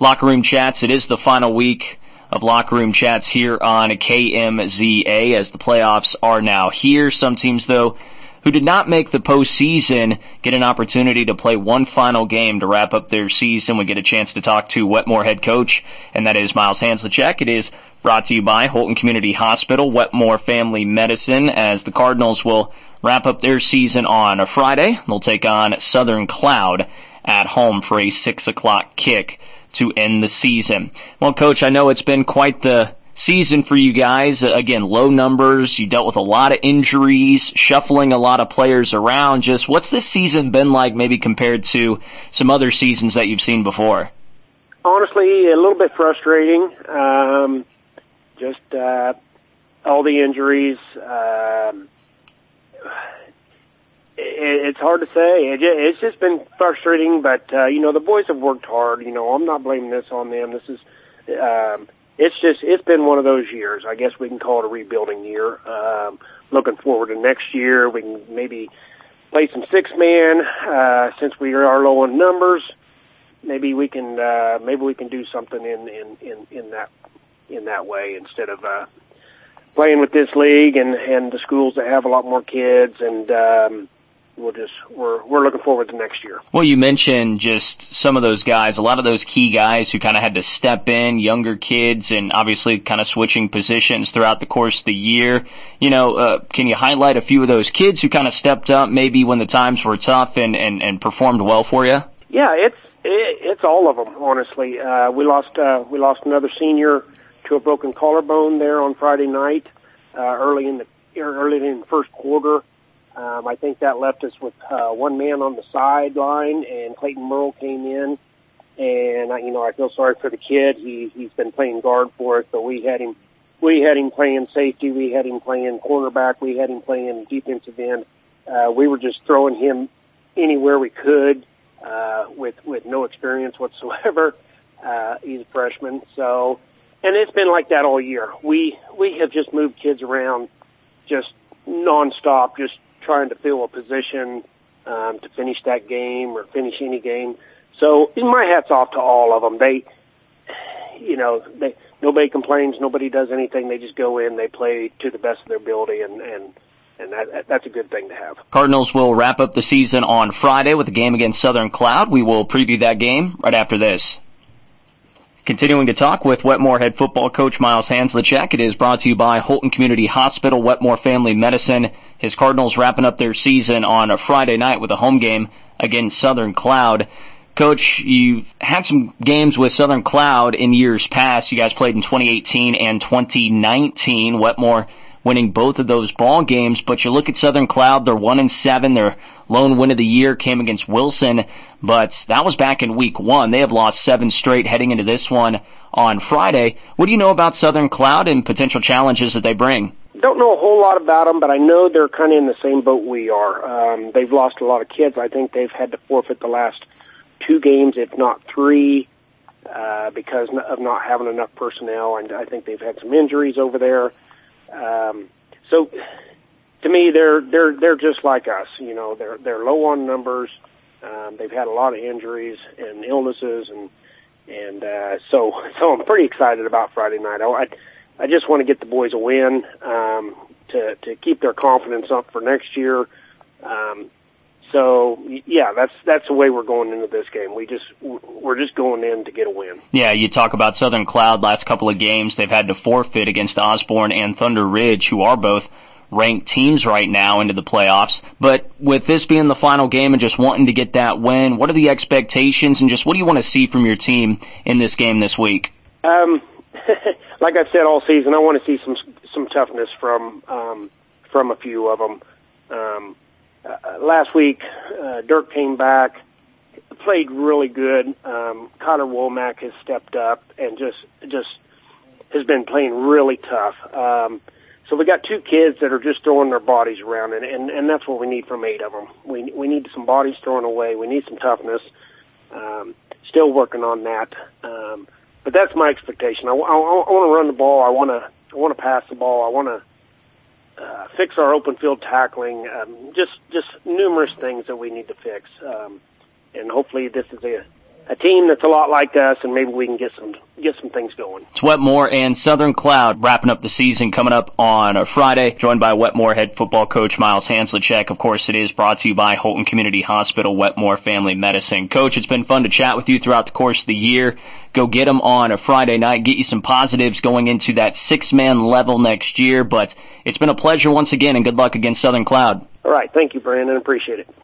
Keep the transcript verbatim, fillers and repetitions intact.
Locker Room Chats. It is the final week of Locker Room Chats here on K M Z A as the playoffs are now here. Some teams, though, who did not make the postseason get an opportunity to play one final game to wrap up their season. We get a chance to talk to Wetmore head coach, and that is Miles Hanzlachek. It is brought to you by Holton Community Hospital, Wetmore Family Medicine, as the Cardinals will wrap up their season on a Friday. They'll take on Southern Cloud at home for a six o'clock kick to end the season. Well, Coach, I know it's been quite the season for you guys. Again, low numbers. You dealt with a lot of injuries, shuffling a lot of players around. Just what's this season been like maybe compared to some other seasons that you've seen before? Honestly, a little bit frustrating. Um, just uh, all the injuries. Um, It's hard to say. It's just been frustrating, but, uh, you know, the boys have worked hard. You know, I'm not blaming this on them. This is, um, it's just, it's been one of those years. I guess we can call it a rebuilding year. Um, looking forward to next year, we can maybe play some six-man, uh, since we are low on numbers. Maybe we can, uh, maybe we can do something in, in, in, in that, in that way instead of, uh, playing with this league and, and the schools that have a lot more kids, and, um, We'll just we're we're looking forward to next year. Well, you mentioned just some of those guys, a lot of those key guys who kind of had to step in, younger kids, and obviously kind of switching positions throughout the course of the year. You know, uh, can you highlight a few of those kids who kind of stepped up, maybe when the times were tough, and and, and performed well for you? Yeah, it's it, it's all of them. Honestly, uh, we lost uh, we lost another senior to a broken collarbone there on Friday night, uh, early in the early in the first quarter. Um, I think that left us with uh, one man on the sideline, and Clayton Merle came in. And, uh, you know, I feel sorry for the kid. He, he's been playing guard for us, but we had him we had him playing safety. We had him playing cornerback. We had him playing defensive end. Uh, we were just throwing him anywhere we could uh, with, with no experience whatsoever. Uh, he's a freshman. So, and it's been like that all year. We, we have just moved kids around just nonstop, just trying to fill a position um, to finish that game or finish any game. So my hat's off to all of them. They, you know, they nobody complains, nobody does anything. They just go in, they play to the best of their ability, and and and that that's a good thing to have. Cardinals will wrap up the season on Friday with a game against Southern Cloud. We will preview that game right after this. Continuing to talk with Wetmore head football coach Miles Hanzlachek. It is brought to you by Holton Community Hospital, Wetmore Family Medicine. His Cardinals wrapping up their season on a Friday night with a home game against Southern Cloud. Coach, you've had some games with Southern Cloud in years past. You guys played in twenty eighteen and twenty nineteen. Wetmore winning both of those ball games, but you look at Southern Cloud, they're one and seven. Their lone win of the year came against Wilson, but that was back in week one. They have lost seven straight heading into this one on Friday. What do you know about Southern Cloud and potential challenges that they bring? Don't know a whole lot about them, but I know they're kind of in the same boat we are. Um, they've lost a lot of kids. I think they've had to forfeit the last two games, if not three, uh, because of not having enough personnel, and I think they've had some injuries over there. Um, so, to me, they're they're they're just like us. You know, they're they're low on numbers. Um, they've had a lot of injuries and illnesses, and and uh, so so I'm pretty excited about Friday night. I I just want to get the boys a win um, to to keep their confidence up for next year. Um, So, yeah, that's that's the way we're going into this game. We just, we're just going in to get a win. Yeah, you talk about Southern Cloud last couple of games. They've had to forfeit against Osborne and Thunder Ridge, who are both ranked teams right now into the playoffs. But with this being the final game and just wanting to get that win, what are the expectations and just what do you want to see from your team in this game this week? Um, like I've said all season, I want to see some some toughness from um, from a few of them. Um, Uh, last week, uh, Dirk came back, played really good. Um, Connor Womack has stepped up and just just has been playing really tough. Um, so we got two kids that are just throwing their bodies around, and, and, and that's what we need from eight of them. We we need some bodies thrown away. We need some toughness. Um, still working on that, um, but that's my expectation. I, I, I want to run the ball. I want to I want to pass the ball. I want to Uh, fix our open field tackling, um, just just numerous things that we need to fix, um, and hopefully this is a a team that's a lot like us, and maybe we can get some get some things going. It's Wetmore and Southern Cloud wrapping up the season coming up on a Friday, joined by Wetmore head football coach Miles Hanslechek. Of course, it is brought to you by Holton Community Hospital, Wetmore Family Medicine. Coach, it's been fun to chat with you throughout the course of the year. Go get them on a Friday night, get you some positives going into that six-man level next year. But it's been a pleasure once again, and good luck against Southern Cloud. All right. Thank you, Brandon. Appreciate it.